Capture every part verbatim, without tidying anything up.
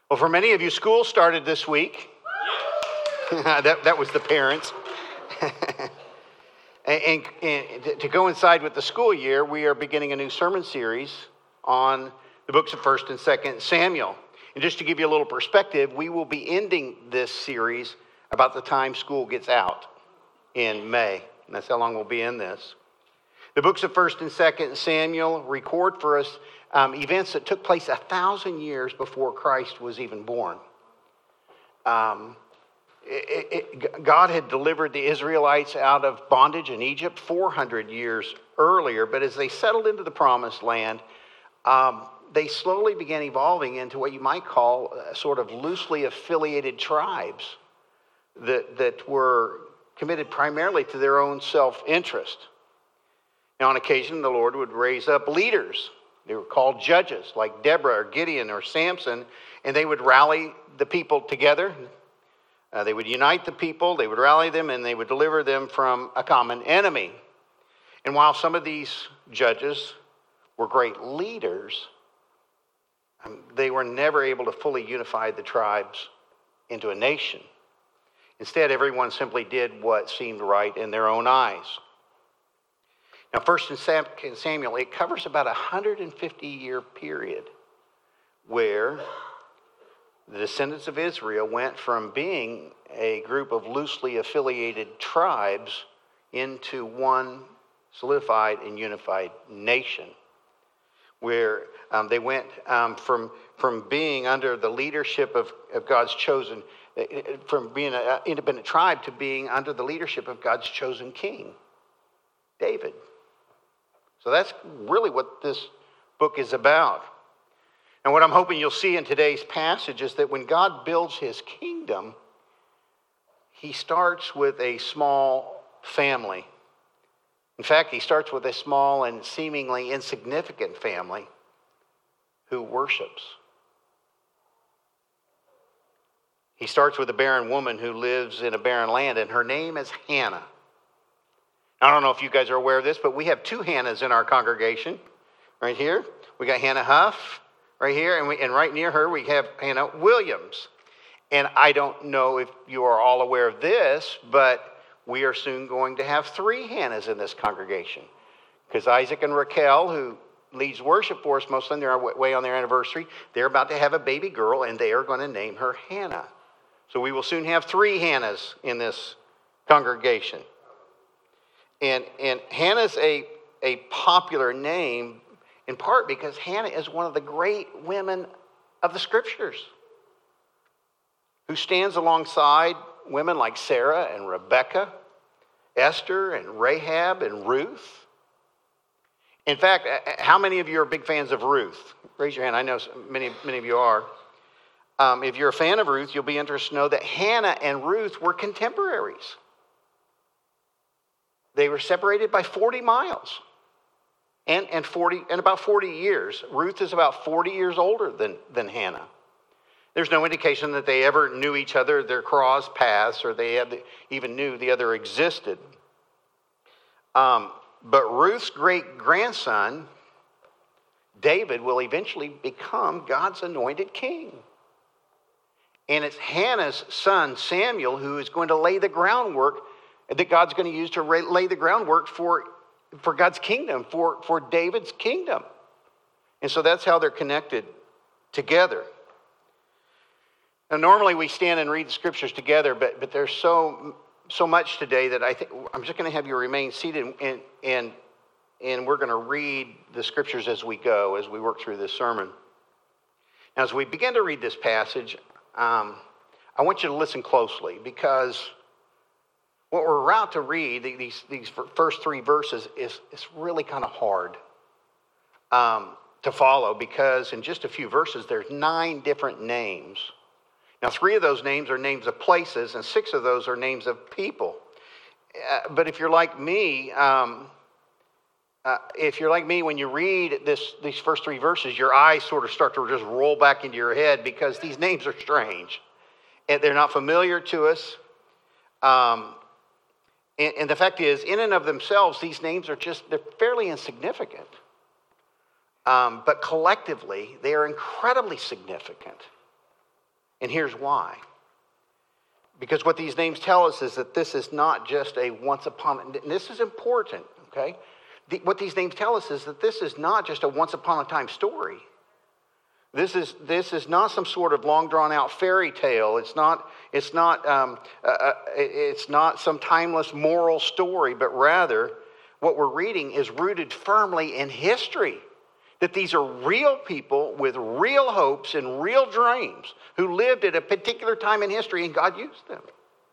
Well, for many of you, school started this week. that, that was the parents. and, and, and to coincide with the school year, we are beginning a new sermon series on the books of First and Second Samuel. And just to give you a little perspective, we will be ending this series about the time school gets out in May. And that's how long we'll be in this. The books of First and Second Samuel record for us um, events that took place a thousand years before Christ was even born. Um, it, it, God had delivered the Israelites out of bondage in Egypt four hundred years earlier, but as they settled into the promised land, um, they slowly began evolving into what you might call a sort of loosely affiliated tribes that, that were committed primarily to their own self-interest. Now, on occasion, the Lord would raise up leaders. They were called judges, like Deborah or Gideon or Samson, and they would rally the people together. Uh, they would unite the people, they would rally them, and they would deliver them from a common enemy. And while some of these judges were great leaders, um, they were never able to fully unify the tribes into a nation. Instead, everyone simply did what seemed right in their own eyes. Now, First and Second Samuel, it covers about a one hundred fifty year period where the descendants of Israel went from being a group of loosely affiliated tribes into one solidified and unified nation, where um, they went um, from, from being under the leadership of, of God's chosen, from being an independent tribe to being under the leadership of God's chosen king, David. So that's really what this book is about. And what I'm hoping you'll see in today's passage is that when God builds his kingdom, he starts with a small family. In fact, he starts with a small and seemingly insignificant family who worships. He starts with a barren woman who lives in a barren land, and her name is Hannah. I don't know if you guys are aware of this, but we have two Hannahs in our congregation. Right here, we got Hannah Huff right here, and, we, and right near her we have Hannah Williams. And I don't know if you are all aware of this, but we are soon going to have three Hannahs in this congregation. Because Isaac and Raquel, who leads worship for us most of them, they're way on their anniversary, they're about to have a baby girl, and they are going to name her Hannah. So we will soon have three Hannahs in this congregation. And, and Hannah's a, a popular name in part because Hannah is one of the great women of the scriptures who stands alongside women like Sarah and Rebecca, Esther and Rahab and Ruth. In fact, how many of you are big fans of Ruth? Raise your hand. I know many, many of you are. Um, if you're a fan of Ruth, you'll be interested to know that Hannah and Ruth were contemporaries. They were separated by forty miles and, and, forty, and about forty years. Ruth is about forty years older than, than Hannah. There's no indication that they ever knew each other, their crossed paths, or they had, even knew the other existed. Um, but Ruth's great-grandson, David, will eventually become God's anointed king. And it's Hannah's son, Samuel, who is going to lay the groundwork that God's going to use to lay the groundwork for, for God's kingdom, for, for David's kingdom. And so that's how they're connected together. Now, normally we stand and read the scriptures together, but, but there's so, so much today that I think I'm just going to have you remain seated, and, and, and we're going to read the scriptures as we go, as we work through this sermon. Now, as we begin to read this passage, um, I want you to listen closely, because what we're about to read, these, these first three verses, is, is really kind of hard um, to follow, because in just a few verses, there's nine different names. Now, three of those names are names of places, and six of those are names of people. Uh, but if you're like me, um, uh, if you're like me, when you read this, these first three verses, your eyes sort of start to just roll back into your head, because these names are strange, and they're not familiar to us. Um, And, and the fact is, in and of themselves, these names are just, they're fairly insignificant. Um, but collectively, they are incredibly significant. And here's why. Because what these names tell us is that this is not just a once upon, and this is important, okay? The, what these names tell us is that this is not just a once upon a time story. This is this is not some sort of long drawn out fairy tale. It's not it's not um, uh, it's not some timeless moral story, but rather what we're reading is rooted firmly in history. That these are real people with real hopes and real dreams who lived at a particular time in history, and God used them.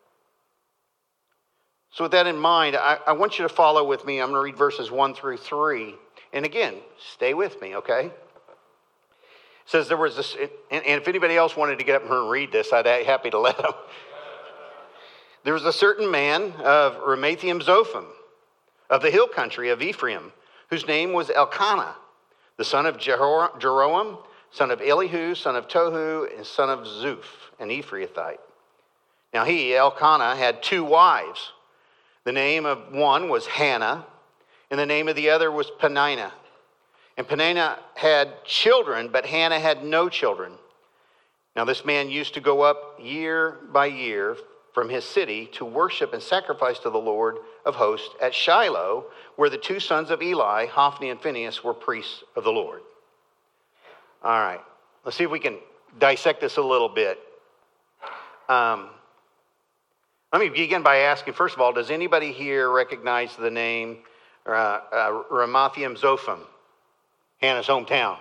So with that in mind, I, I want you to follow with me. I'm going to read verses one through three. And again, stay with me, okay? It says there was this, and, and if anybody else wanted to get up and read this, I'd be happy to let them. There was a certain man of Ramathaim Zophim, of the hill country of Ephraim, whose name was Elkanah, the son of Jero- Jeroam, son of Elihu, son of Tohu, and son of Zuph, an Ephrathite. Now he, Elkanah, had two wives. The name of one was Hannah, and the name of the other was Peninnah. And Peninnah had children, but Hannah had no children. Now this man used to go up year by year from his city to worship and sacrifice to the Lord of hosts at Shiloh, where the two sons of Eli, Hophni and Phinehas, were priests of the Lord. All right, let's see if we can dissect this a little bit. Um, let me begin by asking, first of all, does anybody here recognize the name uh, uh, Ramathaim Zophim, Hannah's hometown?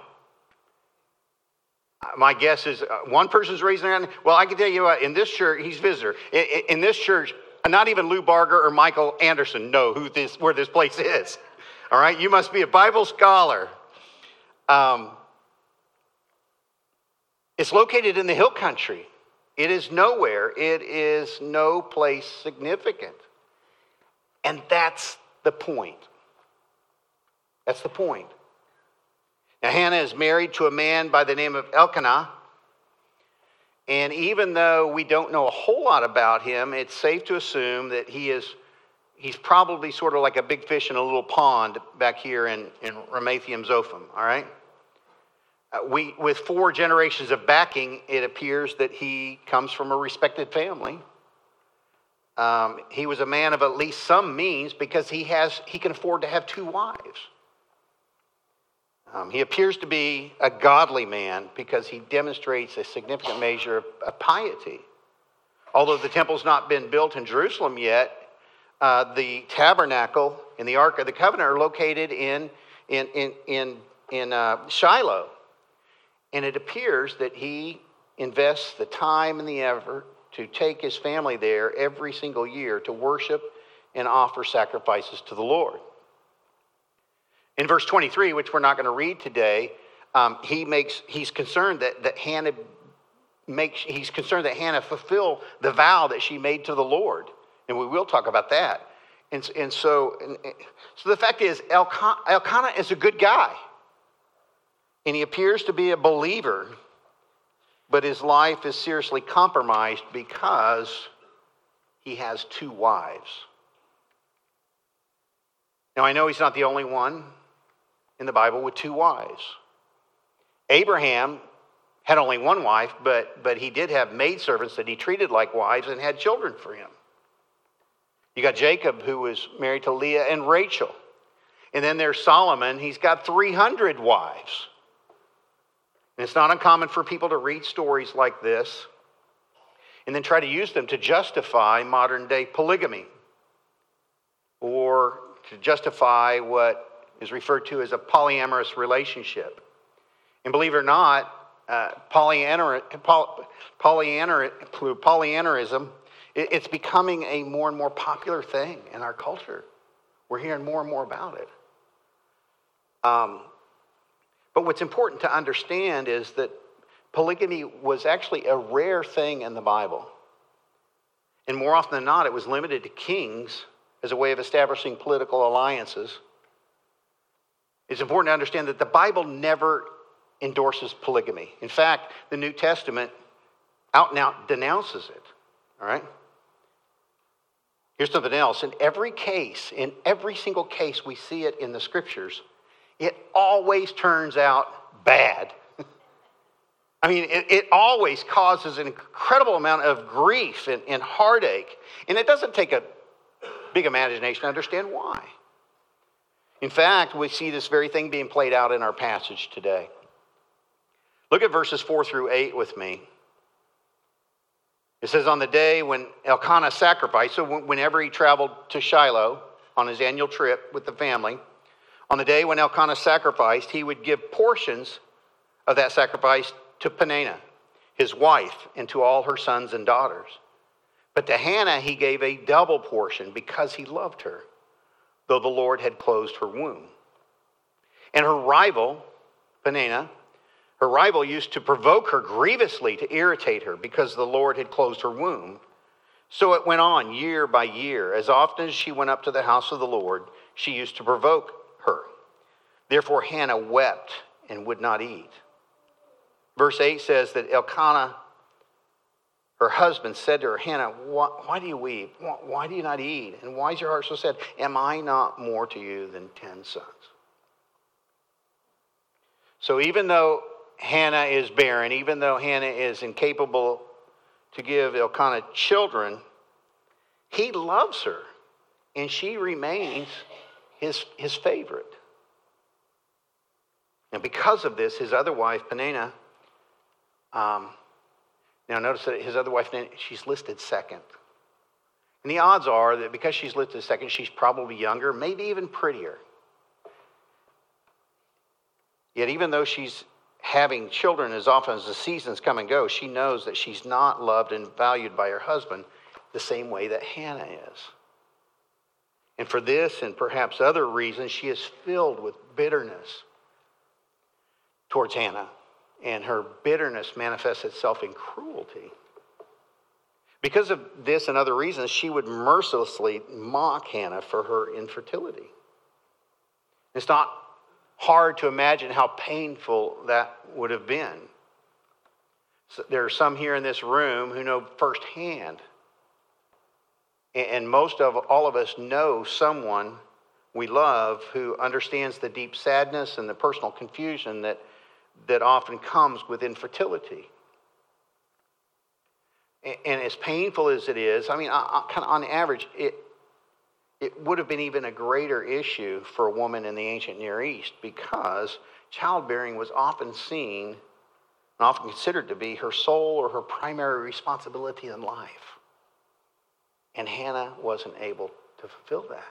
My guess is uh, one person's raising their hand. Well, I can tell you what, in this church, he's visitor. In, in this church, not even Lou Barger or Michael Anderson know who this, where this place is. All right, you must be a Bible scholar. Um, it's located in the hill country. It is nowhere. It is no place significant. And that's the point. That's the point. Now, Hannah is married to a man by the name of Elkanah. And even though we don't know a whole lot about him, it's safe to assume that he is, he's probably sort of like a big fish in a little pond back here in, in Ramathaim Zophim, all right? Uh, we, with four generations of backing, it appears that he comes from a respected family. Um, he was a man of at least some means because he has he can afford to have two wives. Um, he appears to be a godly man because he demonstrates a significant measure of, of piety. Although the temple's not been built in Jerusalem yet, uh, the tabernacle and the Ark of the Covenant are located in in in in, in uh, Shiloh, and it appears that he invests the time and the effort to take his family there every single year to worship and offer sacrifices to the Lord. In verse twenty-three, which we're not going to read today, um, he makes he's concerned that, that Hannah makes he's concerned that Hannah fulfill the vow that she made to the Lord, and we will talk about that. And, and so, and, so the fact is, Elkanah, Elkanah is a good guy, and he appears to be a believer, but his life is seriously compromised because he has two wives. Now, I know he's not the only one in the Bible with two wives. Abraham had only one wife, but, but he did have maidservants that he treated like wives and had children for him. You got Jacob, who was married to Leah and Rachel. And then there's Solomon. He's got three hundred wives. And it's not uncommon for people to read stories like this and then try to use them to justify modern day polygamy or to justify what is referred to as a polyamorous relationship. And believe it or not, uh, polyamorism, polyamorism, it's becoming a more and more popular thing in our culture. We're hearing more and more about it. Um, but what's important to understand is that polygamy was actually a rare thing in the Bible. And more often than not, it was limited to kings as a way of establishing political alliances. It's important to understand that the Bible never endorses polygamy. In fact, the New Testament out and out denounces it. All right? Here's something else. In every case, in every single case we see it in the scriptures, it always turns out bad. I mean, it, it always causes an incredible amount of grief and, and heartache. And it doesn't take a big imagination to understand why. In fact, we see this very thing being played out in our passage today. Look at verses four through eight with me. It says, on the day when Elkanah sacrificed, so whenever he traveled to Shiloh on his annual trip with the family, on the day when Elkanah sacrificed, he would give portions of that sacrifice to Peninnah, his wife, and to all her sons and daughters. But to Hannah he gave a double portion because he loved her, though the Lord had closed her womb. And her rival, Peninnah, her rival used to provoke her grievously to irritate her because the Lord had closed her womb. So it went on year by year. As often as she went up to the house of the Lord, she used to provoke her. Therefore Hannah wept and would not eat. Verse eight says that Elkanah, her husband, said to her, Hannah, why, why do you weep? Why, why do you not eat? And why is your heart so sad? Am I not more to you than ten sons? So even though Hannah is barren, even though Hannah is incapable to give Elkanah children, he loves her, and she remains his, his favorite. And because of this, his other wife, Peninnah, um, now notice that his other wife, she's listed second. And the odds are that because she's listed second, she's probably younger, maybe even prettier. Yet even though she's having children as often as the seasons come and go, she knows that she's not loved and valued by her husband the same way that Hannah is. And for this and perhaps other reasons, she is filled with bitterness towards Hannah. And her bitterness manifests itself in cruelty. Because of this and other reasons, she would mercilessly mock Hannah for her infertility. It's not hard to imagine how painful that would have been. So there are some here in this room who know firsthand, and most of all of us know someone we love who understands the deep sadness and the personal confusion that, that often comes with infertility. And as painful as it is, I mean, kind of on average, it it would have been even a greater issue for a woman in the ancient Near East because childbearing was often seen and often considered to be her sole or her primary responsibility in life. And Hannah wasn't able to fulfill that.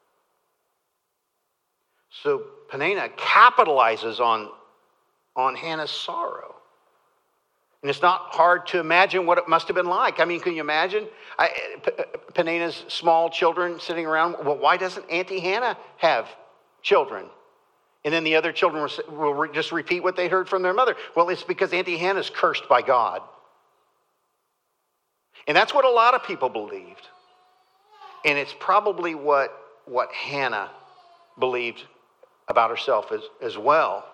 So Peninnah capitalizes on, on Hannah's sorrow. And it's not hard to imagine what it must have been like. I mean, can you imagine I, P- Peninnah's small children sitting around? Well, why doesn't Auntie Hannah have children? And then the other children will, will re- just repeat what they heard from their mother. Well, it's because Auntie Hannah's cursed by God. And that's what a lot of people believed. And it's probably what, what Hannah believed about herself as, as well.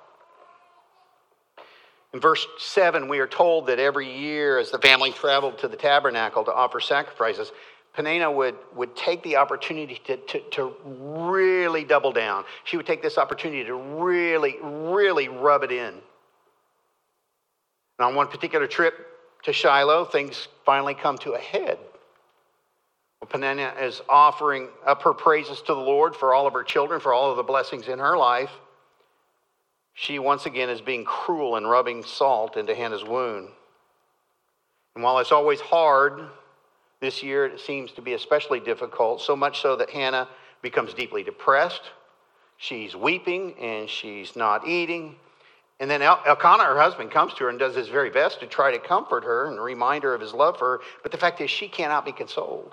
In verse seven, we are told that every year as the family traveled to the tabernacle to offer sacrifices, Peninnah would, would take the opportunity to, to, to really double down. She would take this opportunity to really, really rub it in. And on one particular trip to Shiloh, things finally come to a head. Well, Peninnah is offering up her praises to the Lord for all of her children, for all of the blessings in her life. She once again is being cruel and rubbing salt into Hannah's wound. And while it's always hard, this year it seems to be especially difficult, so much so that Hannah becomes deeply depressed. She's weeping and she's not eating. And then El- Elkanah, her husband, comes to her and does his very best to try to comfort her and remind her of his love for her. But the fact is, she cannot be consoled.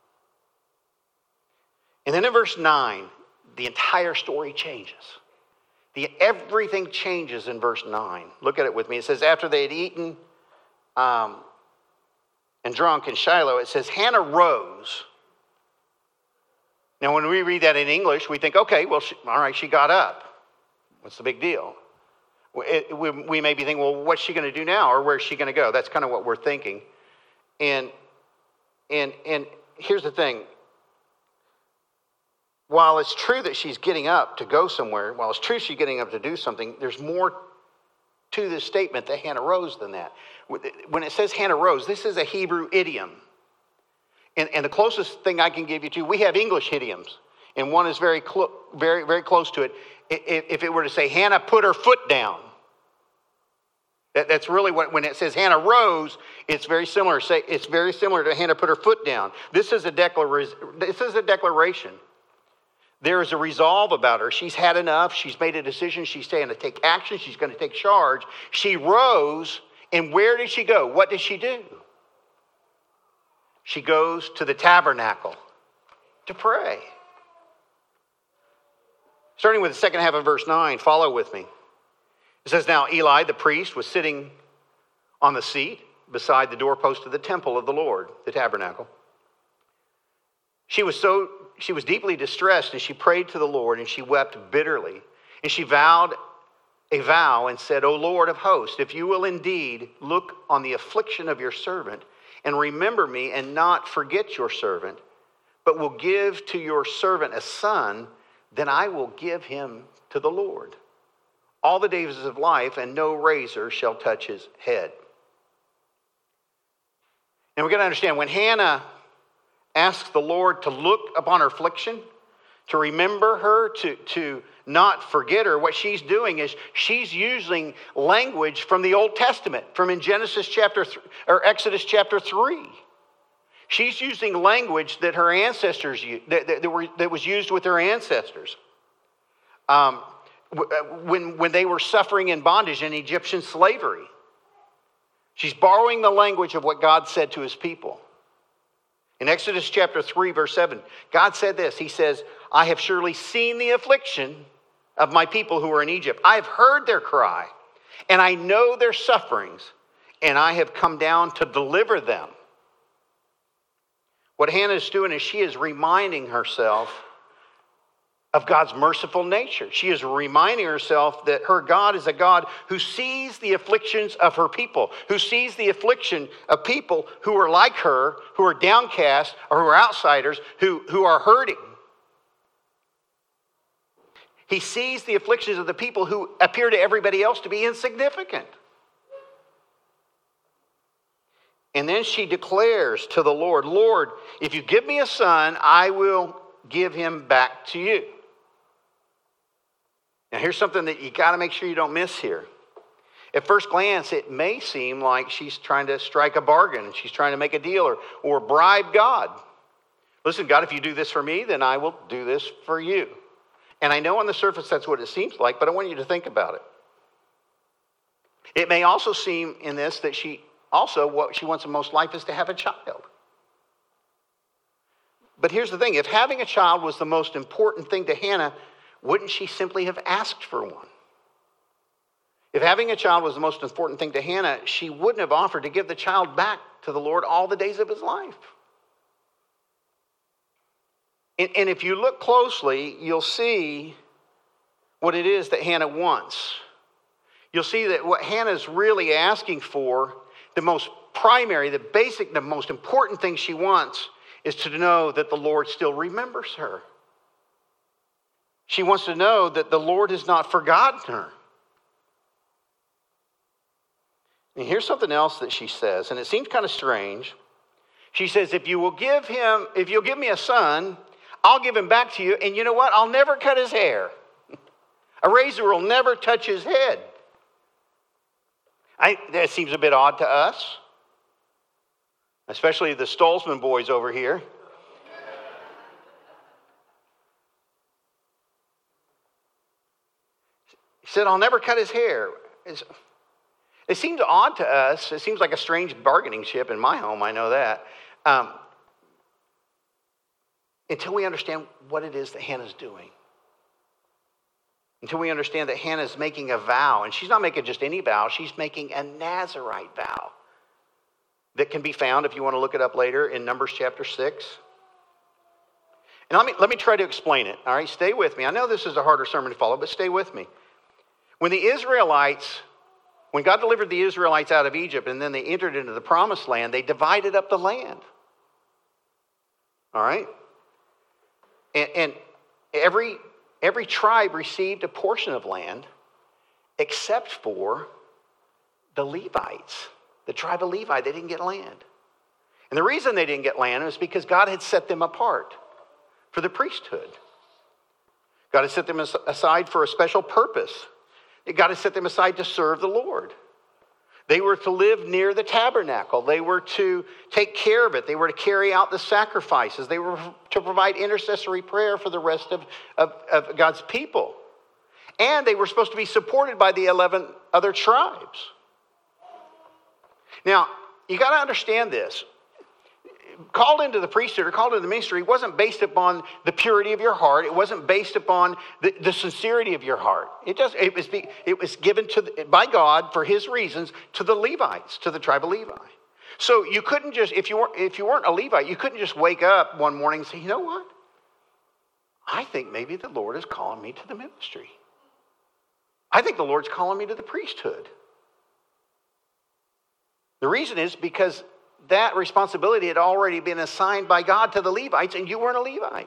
And then in verse nine, the entire story changes. The, everything changes in verse nine. Look at it with me. It says, after they had eaten um, and drunk in Shiloh, it says, Hannah rose. Now, when we read that in English, we think, okay, well, she, all right, she got up. What's the big deal? It, we, we may be thinking, well, what's she going to do now? Or where's she going to go? That's kind of what we're thinking. And, and, and here's the thing. While it's true that she's getting up to go somewhere, while it's true she's getting up to do something, there's more to this statement that Hannah rose than that. When it says Hannah rose, this is a Hebrew idiom. And, and the closest thing I can give you to, we have English idioms, and one is very, clo- very, very close to it. If, if it were to say, Hannah put her foot down, that, that's really what, when it says Hannah rose, it's very similar. Say, it's very similar to Hannah put her foot down. This is a declaration. This is a declaration. There is a resolve about her. She's had enough. She's made a decision. She's going to take action. She's going to take charge. She rose, and where did she go? What did she do? She goes to the tabernacle to pray. Starting with the second half of verse nine, follow with me. It says, now Eli, the priest, was sitting on the seat beside the doorpost of the temple of the Lord, the tabernacle. She was so she was deeply distressed, and she prayed to the Lord, and she wept bitterly. And she vowed a vow and said, O Lord of hosts, if you will indeed look on the affliction of your servant, and remember me, and not forget your servant, but will give to your servant a son, then I will give him to the Lord all the days of life, and no razor shall touch his head. And we've got to understand, when Hannah asks the Lord to look upon her affliction, to remember her, to, to not forget her, what she's doing is she's using language from the Old Testament, from in Genesis chapter th- or Exodus chapter three. She's using language that her ancestors used, that, that, that, were, that was used with her ancestors. Um, when, when they were suffering in bondage in Egyptian slavery. She's borrowing the language of what God said to his people. In Exodus chapter three, verse seven, God said this. He says, I have surely seen the affliction of my people who are in Egypt. I have heard their cry, and I know their sufferings, and I have come down to deliver them. What Hannah is doing is she is reminding herself of God's merciful nature. She is reminding herself that her God is a God who sees the afflictions of her people, who sees the affliction of people who are like her, who are downcast, or who are outsiders, who, who are hurting. He sees the afflictions of the people who appear to everybody else to be insignificant. And then she declares to the Lord, Lord, if you give me a son, I will give him back to you. Now, here's something that you got to make sure you don't miss here. At first glance, it may seem like she's trying to strike a bargain, and she's trying to make a deal or, or bribe God. Listen, God, if you do this for me, then I will do this for you. And I know on the surface that's what it seems like, but I want you to think about it. It may also seem in this that she also, what she wants in most life is to have a child. But here's the thing. If having a child was the most important thing to Hannah, wouldn't she simply have asked for one? If having a child was the most important thing to Hannah, she wouldn't have offered to give the child back to the Lord all the days of his life. And, and if you look closely, you'll see what it is that Hannah wants. You'll see that what Hannah's really asking for, the most primary, the basic, the most important thing she wants is to know that the Lord still remembers her. She wants to know that the Lord has not forgotten her. And here's something else that she says, and it seems kind of strange. She says, if you will give him, if you'll give me a son, I'll give him back to you. And you know what? I'll never cut his hair. A razor will never touch his head. I, that seems a bit odd to us, especially the Stolzman boys over here. He said, I'll never cut his hair. It's, it seems odd to us. It seems like a strange bargaining chip in my home, I know that. Um, until we understand what it is that Hannah's doing. Until we understand that Hannah's making a vow. And she's not making just any vow. She's making a Nazirite vow that can be found, if you want to look it up later, in Numbers chapter six. And let me, let me try to explain it. All right, stay with me. I know this is a harder sermon to follow, but stay with me. When the Israelites, when God delivered the Israelites out of Egypt and then they entered into the promised land, they divided up the land. All right? And, and every, every tribe received a portion of land except for the Levites, the tribe of Levi, they didn't get land. And the reason they didn't get land was because God had set them apart for the priesthood. God had set them aside for a special purpose. God had set them aside to serve the Lord. They were to live near the tabernacle. They were to take care of it. They were to carry out the sacrifices. They were to provide intercessory prayer for the rest of, of, of God's people. And they were supposed to be supported by the eleven other tribes. Now, you got to understand this. Called into the priesthood or called into the ministry wasn't based upon the purity of your heart. It wasn't based upon the, the sincerity of your heart. It just it was it was given to the, by God for His reasons to the Levites, to the tribe of Levi. So you couldn't just if you weren't if you weren't a Levite, you couldn't just wake up one morning and say, you know what? I think maybe the Lord is calling me to the ministry. I think the Lord's calling me to the priesthood. The reason is because that responsibility had already been assigned by God to the Levites, and you weren't a Levite.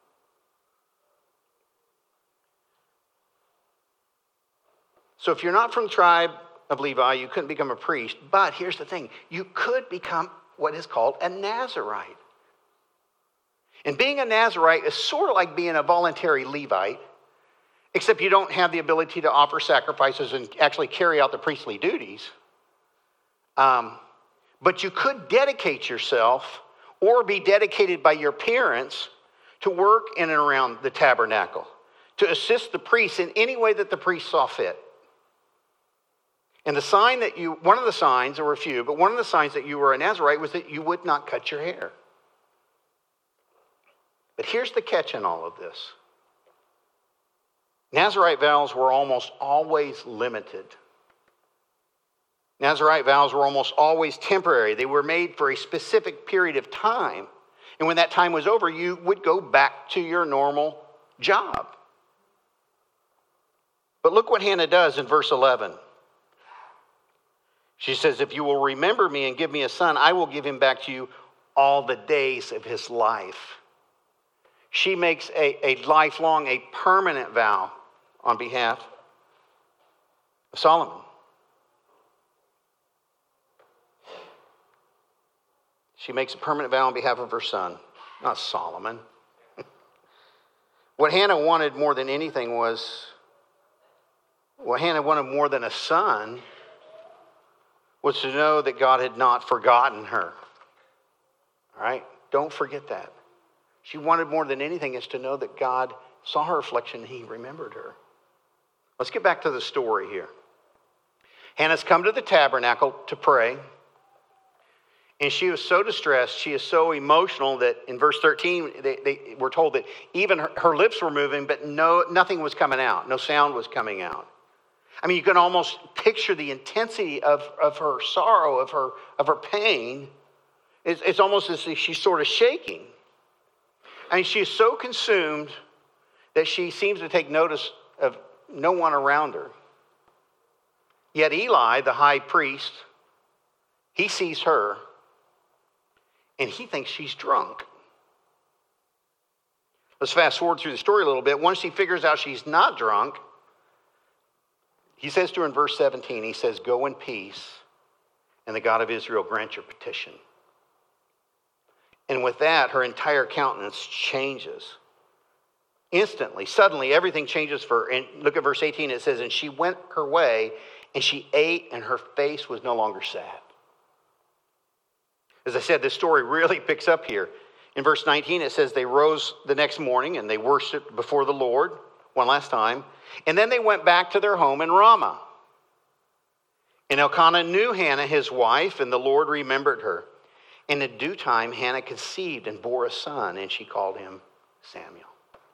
So if you're not from the tribe of Levi, you couldn't become a priest. But here's the thing. You could become what is called a Nazirite. And being a Nazirite is sort of like being a voluntary Levite, except you don't have the ability to offer sacrifices and actually carry out the priestly duties. Um... But you could dedicate yourself or be dedicated by your parents to work in and around the tabernacle, to assist the priests in any way that the priest saw fit. And the sign that you, one of the signs, there were a few, but one of the signs that you were a Nazirite was that you would not cut your hair. But here's the catch in all of this. Nazirite vows were almost always limited. Nazirite vows were almost always temporary. They were made for a specific period of time. And when that time was over, you would go back to your normal job. But look what Hannah does in verse eleven. She says, if you will remember me and give me a son, I will give him back to you all the days of his life. She makes a, a lifelong, a permanent vow on behalf of Solomon. She makes a permanent vow on behalf of her son, not Solomon. What Hannah wanted more than anything was, what Hannah wanted more than a son was to know that God had not forgotten her. All right? Don't forget that. She wanted more than anything is to know that God saw her affliction and He remembered her. Let's get back to the story here. Hannah's come to the tabernacle to pray. And she was so distressed, she is so emotional that in verse thirteen, they, they were told that even her, her lips were moving, but no, nothing was coming out. No sound was coming out. I mean, you can almost picture the intensity of, of her sorrow, of her, of her pain. It's, it's almost as if she's sort of shaking. I mean, she is so consumed that she seems to take notice of no one around her. Yet Eli, the high priest, he sees her. And he thinks she's drunk. Let's fast forward through the story a little bit. Once he figures out she's not drunk, he says to her in verse seventeen, he says, go in peace, and the God of Israel grant your petition. And with that, her entire countenance changes. Instantly, suddenly, everything changes for her. And look at verse eighteen, it says, and she went her way, and she ate, and her face was no longer sad. As I said, this story really picks up here. In verse nineteen, it says they rose the next morning and they worshiped before the Lord one last time. And then they went back to their home in Ramah. And Elkanah knew Hannah, his wife, and the Lord remembered her. And in due time, Hannah conceived and bore a son, and she called him Samuel.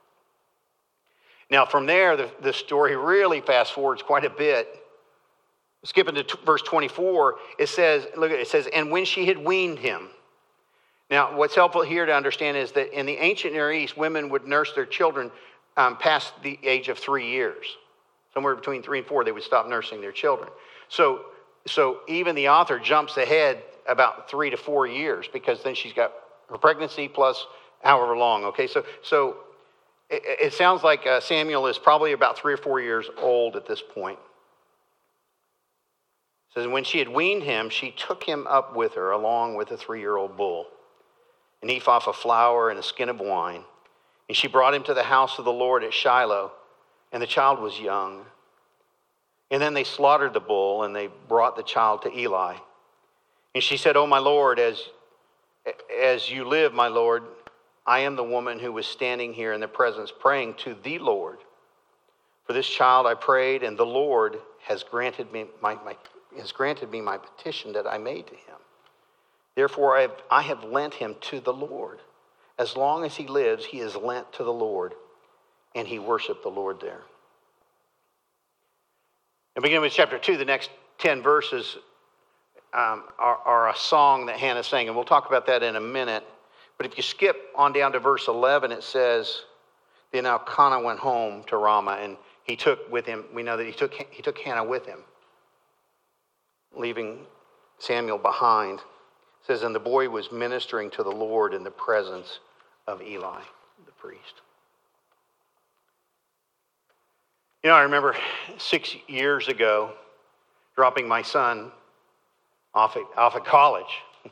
Now, from there, the, the story really fast forwards quite a bit. Skipping to t- verse twenty-four, it says, look at it, it says, and when she had weaned him. Now, what's helpful here to understand is that in the ancient Near East, women would nurse their children um, past the age of three years. Somewhere between three and four, they would stop nursing their children. So, so even the author jumps ahead about three to four years because then she's got her pregnancy plus however long. Okay, so so it, it sounds like uh, Samuel is probably about three or four years old at this point. says, when she had weaned him, she took him up with her along with a three-year-old bull, an ephah of flour and a skin of wine. And she brought him to the house of the Lord at Shiloh, and the child was young. And then they slaughtered the bull, and they brought the child to Eli. And she said, "Oh, my Lord, as, as you live, my Lord, I am the woman who was standing here in the presence praying to the Lord. For this child I prayed, and the Lord has granted me my, my, has granted me my petition that I made to him. Therefore I have, I have lent him to the Lord. As long as he lives, he is lent to the Lord." And he worshiped the Lord there. And beginning with chapter two, the next ten verses um, are, are a song that Hannah sang. And we'll talk about that in a minute. But if you skip on down to verse eleven, it says, "Then Elkanah went home to Ramah, and he took with him," we know that he took, he took Hannah with him, leaving Samuel behind. It says, "And the boy was ministering to the Lord in the presence of Eli, the priest." You know, I remember six years ago dropping my son off at, off at college.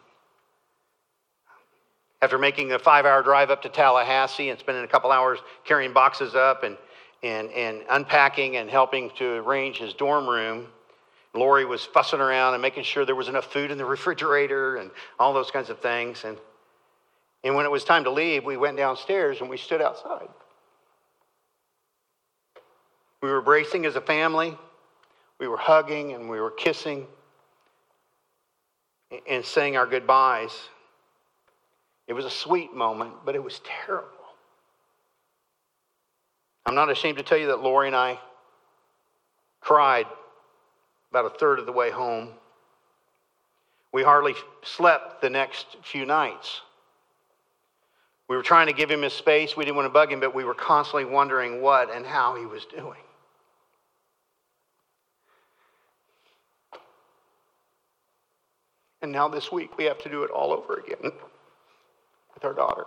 After making a five-hour drive up to Tallahassee and spending a couple hours carrying boxes up and, and, and unpacking and helping to arrange his dorm room, Lori was fussing around and making sure there was enough food in the refrigerator and all those kinds of things. And, and when it was time to leave, we went downstairs and we stood outside. We were embracing as a family. We were hugging and we were kissing and saying our goodbyes. It was a sweet moment, but it was terrible. I'm not ashamed to tell you that Lori and I cried about a third of the way home. We hardly slept the next few nights. We were trying to give him his space. We didn't want to bug him, but we were constantly wondering what and how he was doing. And now this week, we have to do it all over again with our daughter.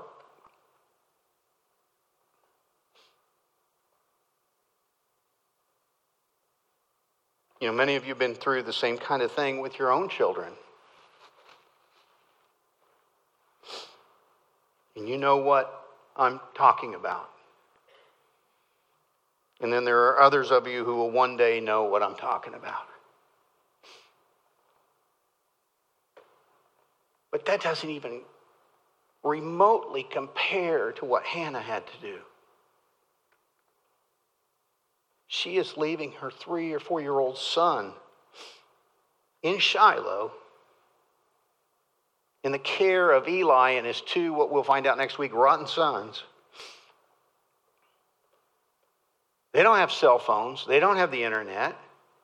You know, many of you have been through the same kind of thing with your own children. And you know what I'm talking about. And then there are others of you who will one day know what I'm talking about. But that doesn't even remotely compare to what Hannah had to do. She is leaving her three or four-year-old son in Shiloh in the care of Eli and his two, what we'll find out next week, rotten sons. They don't have cell phones. They don't have the internet.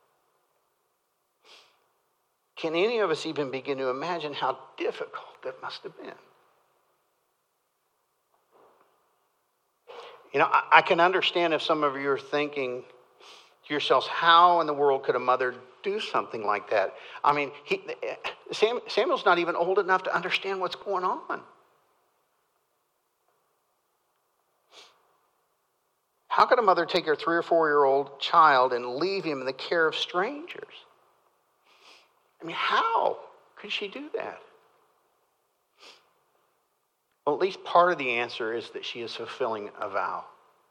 Can any of us even begin to imagine how difficult that must have been? You know, I, I can understand if some of you are thinking to yourselves, how in the world could a mother do something like that? I mean, he, Sam, Samuel's not even old enough to understand what's going on. How could a mother take her three or four-year-old child and leave him in the care of strangers? I mean, how could she do that? Well, at least part of the answer is that she is fulfilling a vow.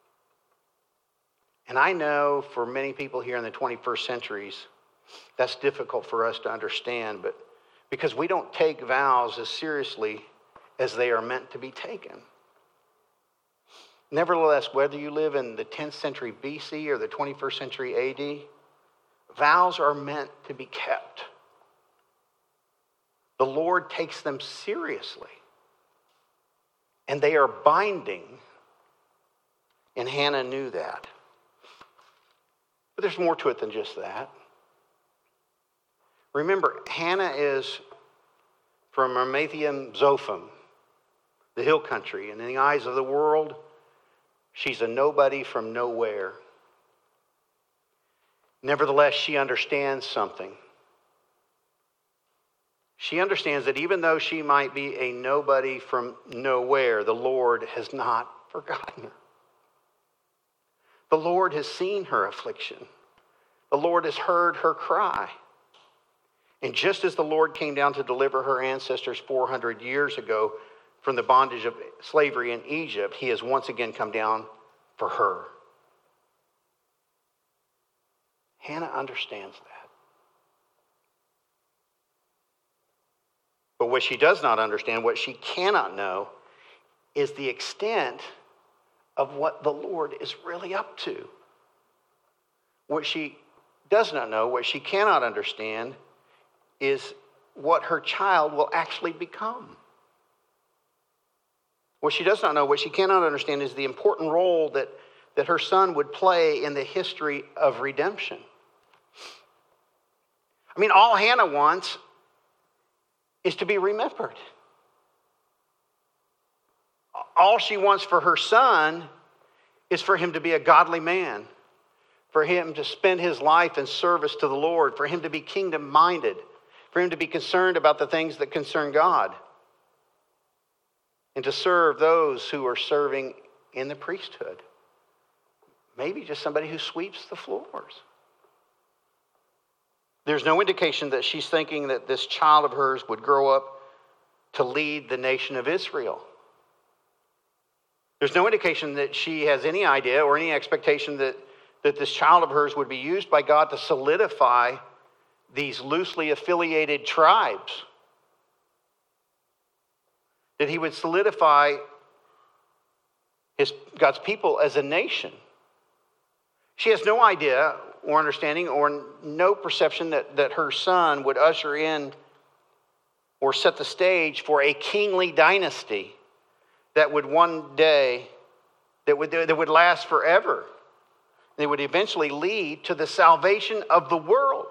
And I know for many people here in the twenty-first centuries, that's difficult for us to understand, but because we don't take vows as seriously as they are meant to be taken. Nevertheless, whether you live in the tenth century B C or the twenty-first century A D, vows are meant to be kept. The Lord takes them seriously. And they are binding. And Hannah knew that. But there's more to it than just that. Remember, Hannah is from Ramathaim Zophim, the hill country. And in the eyes of the world, she's a nobody from nowhere. Nevertheless, she understands something. She understands that even though she might be a nobody from nowhere, the Lord has not forgotten her. The Lord has seen her affliction. The Lord has heard her cry. And just as the Lord came down to deliver her ancestors four hundred years ago from the bondage of slavery in Egypt, he has once again come down for her. Hannah understands that. But what she does not understand, what she cannot know, is the extent of what the Lord is really up to. What she does not know, what she cannot understand, is what her child will actually become. What she does not know, what she cannot understand, is the important role that, that her son would play in the history of redemption. I mean, all Hannah wants is to be remembered. All she wants for her son is for him to be a godly man, for him to spend his life in service to the Lord, for him to be kingdom-minded, for him to be concerned about the things that concern God, and to serve those who are serving in the priesthood. Maybe just somebody who sweeps the floors. There's no indication that she's thinking that this child of hers would grow up to lead the nation of Israel. There's no indication that she has any idea or any expectation that, that this child of hers would be used by God to solidify these loosely affiliated tribes. That he would solidify his, God's people as a nation. She has no idea or understanding or no perception that, that her son would usher in or set the stage for a kingly dynasty that would one day, that would, that would last forever. They would eventually lead to the salvation of the world.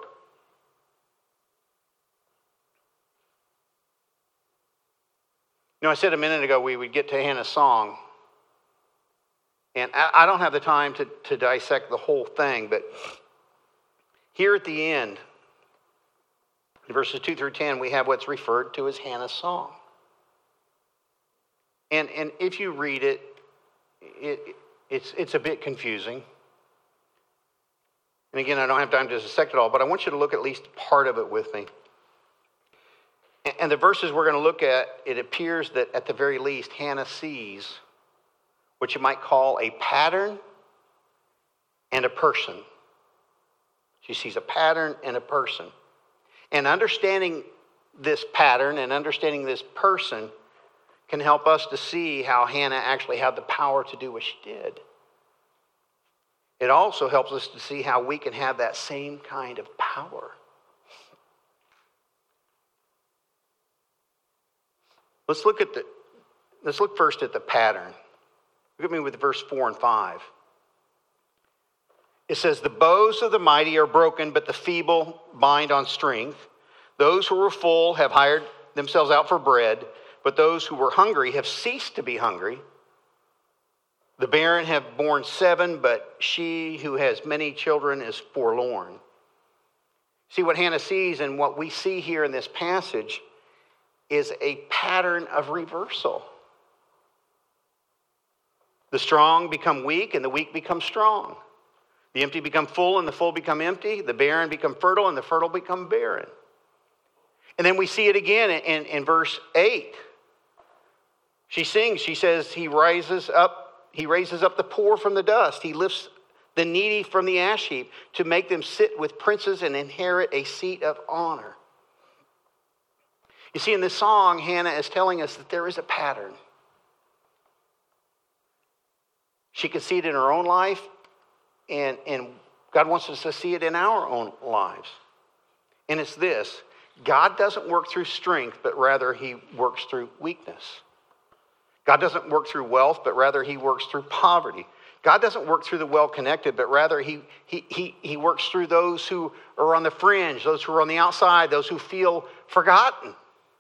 You know, I said a minute ago we would get to Hannah's song. And I, I don't have the time to, to dissect the whole thing, but here at the end, in verses two through ten, we have what's referred to as Hannah's song. And, and if you read it, it it's, it's a bit confusing. And again, I don't have time to dissect it all, but I want you to look at least part of it with me. And, and the verses we're going to look at, it appears that at the very least, Hannah sees what you might call a pattern and a person. She sees a pattern and a person. And understanding this pattern and understanding this person can help us to see how Hannah actually had the power to do what she did. It also helps us to see how we can have that same kind of power. Let's look at the let's look first at the pattern. Look at me with verse four and five. It says, "The bows of the mighty are broken, but the feeble bind on strength. Those who were full have hired themselves out for bread, but those who were hungry have ceased to be hungry. The barren have borne seven, but she who has many children is forlorn." See, what Hannah sees and what we see here in this passage is a pattern of reversal. The strong become weak and the weak become strong. The empty become full and the full become empty. The barren become fertile and the fertile become barren. And then we see it again in, in, in verse eight. She sings, she says, he rises up, he raises up the poor from the dust. He lifts the needy from the ash heap to make them sit with princes and inherit a seat of honor. You see, in this song, Hannah is telling us that there is a pattern. She can see it in her own life, and, and God wants us to see it in our own lives. And it's this: God doesn't work through strength, but rather he works through weakness. God doesn't work through wealth, but rather he works through poverty. God doesn't work through the well-connected, but rather he, he, he, he works through those who are on the fringe, those who are on the outside, those who feel forgotten.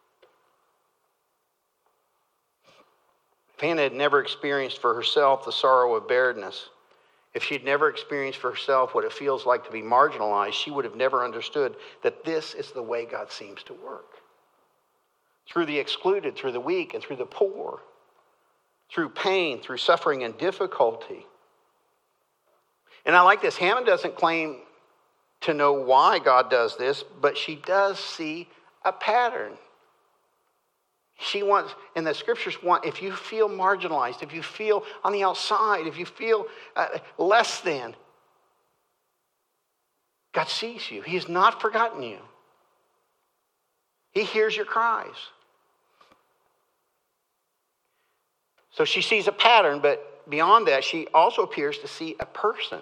If Hannah had never experienced for herself the sorrow of barrenness, if she'd never experienced for herself what it feels like to be marginalized, she would have never understood that this is the way God seems to work. Through the excluded, through the weak, and through the poor. Through pain, through suffering and difficulty. And I like this. Hannah doesn't claim to know why God does this, but she does see a pattern. She wants, and the scriptures want, if you feel marginalized, if you feel on the outside, if you feel uh, less than, God sees you. He has not forgotten you. He hears your cries. So she sees a pattern, but beyond that, she also appears to see a person.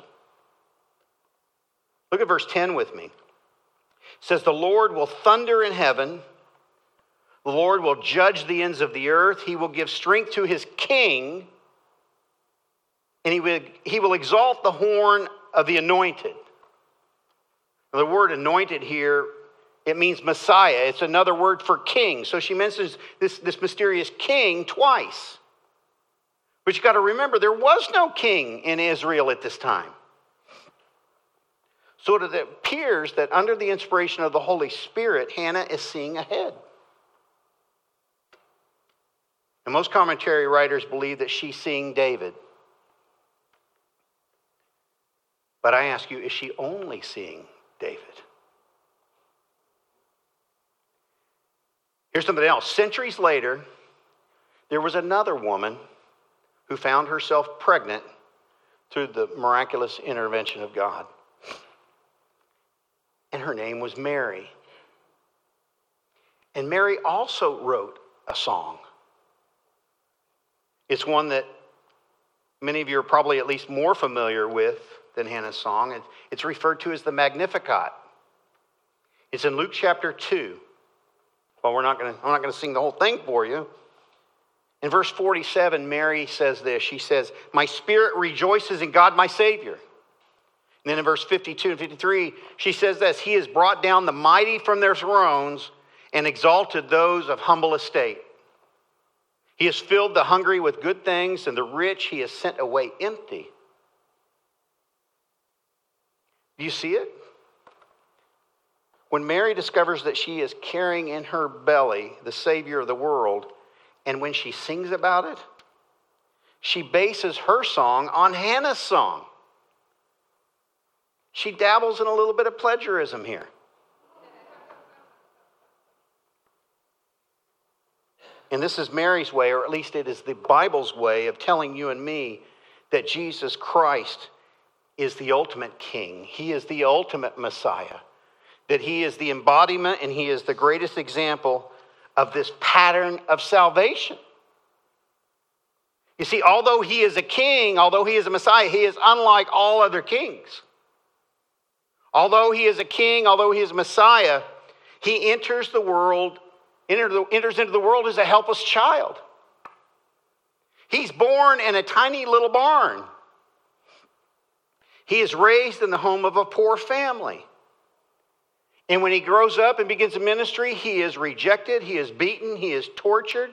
Look at verse ten with me. It says, the Lord will thunder in heaven. The Lord will judge the ends of the earth. He will give strength to his king. And he will, he will exalt the horn of the anointed. Now, the word anointed here, it means Messiah. It's another word for king. So she mentions this, this mysterious king twice. But you got to remember, there was no king in Israel at this time. So it appears that under the inspiration of the Holy Spirit, Hannah is seeing ahead. And most commentary writers believe that she's seeing David. But I ask you, is she only seeing David? Here's something else. Centuries later, there was another woman who found herself pregnant through the miraculous intervention of God. And her name was Mary. And Mary also wrote a song. It's one that many of you are probably at least more familiar with than Hannah's song. It's referred to as the Magnificat. It's in Luke chapter two. Well, we're not going to, I'm not going to sing the whole thing for you. In verse forty-seven, Mary says this. She says, my spirit rejoices in God my Savior. And then in verse fifty-two and fifty-three, she says this, he has brought down the mighty from their thrones and exalted those of humble estate. He has filled the hungry with good things, and the rich he has sent away empty. Do you see it? When Mary discovers that she is carrying in her belly the Savior of the world, and when she sings about it, she bases her song on Hannah's song. She dabbles in a little bit of plagiarism here. And this is Mary's way, or at least it is the Bible's way of telling you and me that Jesus Christ is the ultimate king. He is the ultimate Messiah. That he is the embodiment and he is the greatest example of this pattern of salvation. You see, although he is a king, although he is a Messiah, he is unlike all other kings. Although he is a king, although he is a Messiah, he enters the world enters into the world as a helpless child. He's born in a tiny little barn. He is raised in the home of a poor family. And when he grows up and begins a ministry, he is rejected, he is beaten, he is tortured.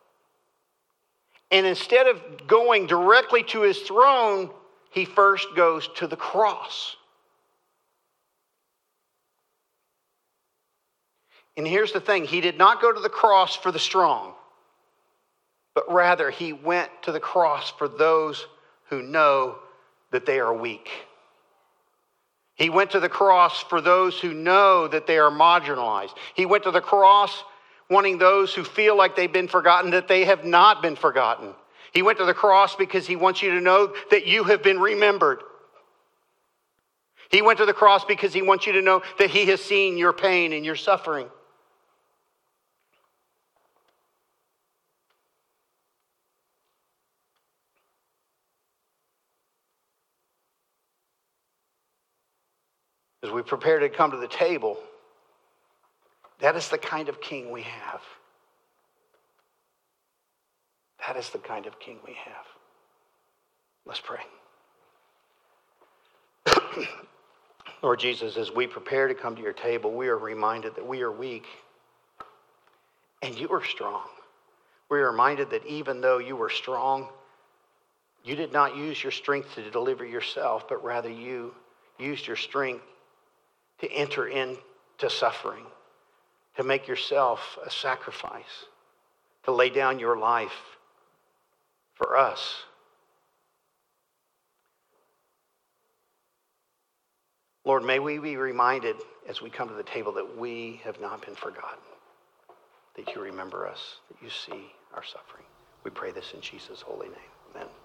And instead of going directly to his throne, he first goes to the cross. And here's the thing, he did not go to the cross for the strong, but rather he went to the cross for those who know that they are weak. He went to the cross for those who know that they are marginalized. He went to the cross wanting those who feel like they've been forgotten, that they have not been forgotten. He went to the cross because he wants you to know that you have been remembered. He went to the cross because he wants you to know that he has seen your pain and your suffering. As we prepare to come to the table, that is the kind of king we have. That is the kind of king we have. Let's pray. Lord Jesus, as we prepare to come to your table, we are reminded that we are weak and you are strong. We are reminded that even though you were strong, you did not use your strength to deliver yourself, but rather you used your strength to enter into suffering, to make yourself a sacrifice, to lay down your life for us. Lord, may we be reminded as we come to the table that we have not been forgotten, that you remember us, that you see our suffering. We pray this in Jesus' holy name. Amen.